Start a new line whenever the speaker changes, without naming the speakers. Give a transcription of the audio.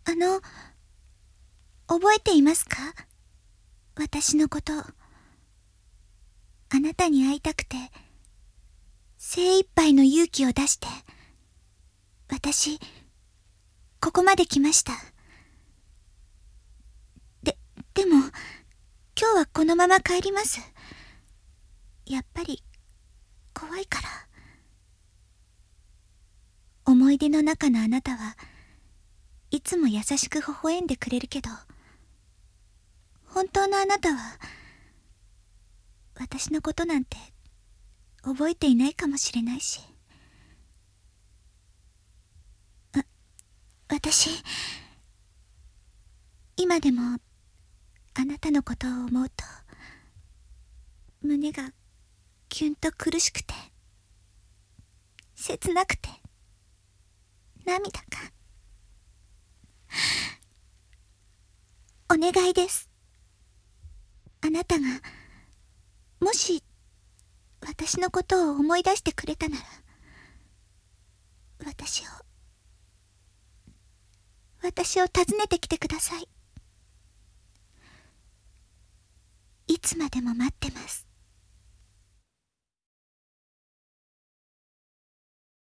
覚えていますか？私のこと。あなたに会いたくて、精一杯の勇気を出して、私、ここまで来ました。でも、今日はこのまま帰ります。やっぱり、怖いから。思い出の中のあなたはいつも優しく微笑んでくれるけど、本当のあなたは私のことなんて覚えていないかもしれないし、私今でもあなたのことを思うと胸がキュンと苦しくて切なくて涙が。お願いです。あなたがもし私のことを思い出してくれたなら、私を訪ねてきてください。いつまでも待ってます。